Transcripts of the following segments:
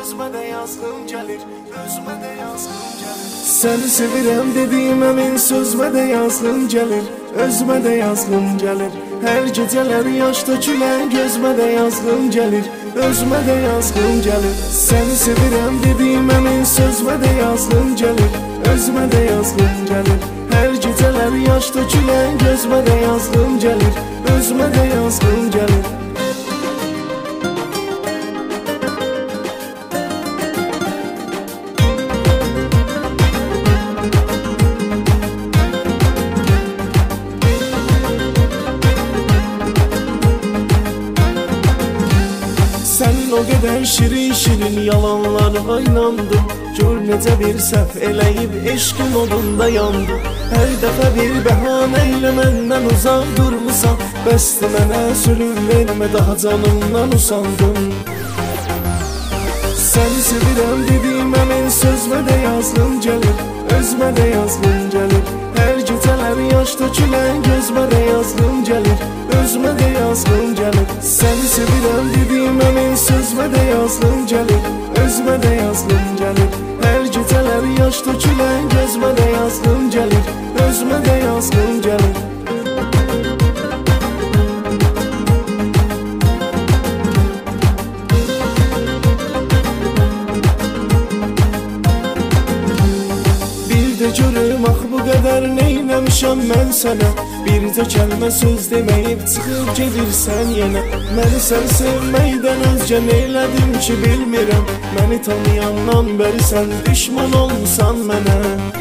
özümə də yazığım gəlir, özümə də yazığım gəlir. Səni sevirəm dediyim əmin sözümə də yazığım gəlir, özümə də yazığım gəlir. Hər gecələr yaş tökülən gözümə də yazığım gəlir, özümə də yazığım gəlir. Səni sevirəm dediyim əmin sözümə də yazığım gəlir, özümə də yazığım gəlir. Hər gecələr yaş tökülən gözümə də yazığım gəlir, özümə də yazığım gəlir. Sənin o qədər şirin yalanlarına inandım. Gör necə bir səhv eləyib eşqin odunda yandım. Hər dəfə bir bəhanə ilə məndən uzaq durmusan. Bəsdir mənə sülün vermə, daha canımdan usandım. Səni sevirəm dediyim əmin sözümə də yazığım gəlir, özümə də yazığım gəlir. Hər gecələr yaş tökülən gözümə də yazığım gəlir, özümə də yazığım gəlir. Səni sevirəm dediyim əmin sözümə də yazığım gəlir, özümə də yazığım gəlir. Hər gecələr yaş tökülən gözümə də yazığım gəlir, özümə də yazığım gəlir. Görüm ax bu qədər neyləmişəm mən sənə. Bircə kəlmə söz deməyib çıxıb gedirsən yenə. Məni sən sevməkdən özgə neylədim ki bilmirəm. Məni tanıyandan bəri sən düşman olmusan mənə.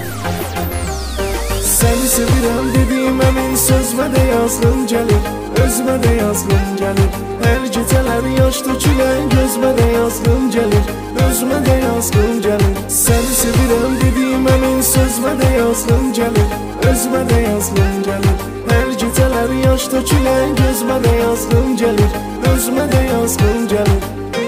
Səni sevirəm dediyim əmin sözümə də yazığım gəlir, özümə də yazığım gəlir. Hər gecələr yaş tökülən gözümə də yazığım gəlir, özümə də yazığım gəlir. Səni sevirəm dediyim əmin sözümə də yazığım gəlir, özümə də yazığım gəlir. Hər gecələr yaş tökülən gözümə də yazığım gəlir, özümə də yazığım gəlir.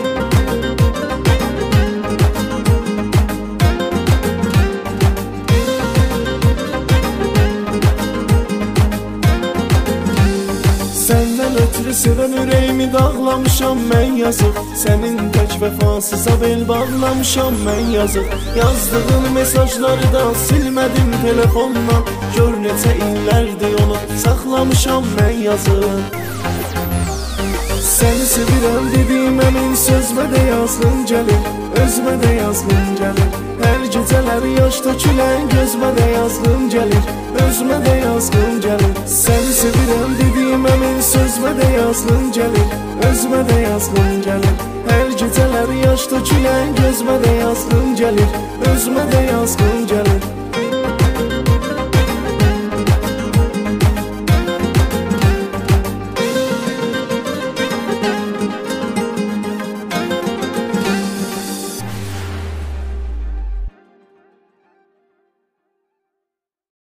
Səndən ötürü sevən ürəyimi dağlamışam mən yazıq. Sənin tək vəfasıza bel bağlamışam mən yazıq. Yazdığın mesajları da silmədim telefondan. Gör necə illərdir onu saxlamışam mən yazıq. Səni sevirəm dediyim əmin sözümə də yazığım gəlir, özümə də yazığım gəlir. Hər gecələr yaş tökülən gözümə də yazığım gəlir, özümə də yazığım gəlir. Səni sevirəm dediyim əmin sözümə də yazığım gəlir, özümə də yazığım gəlir. Hər gecələr yaş tökülən gözümə də yazığım gəlir, özümə də yazığım gəlir.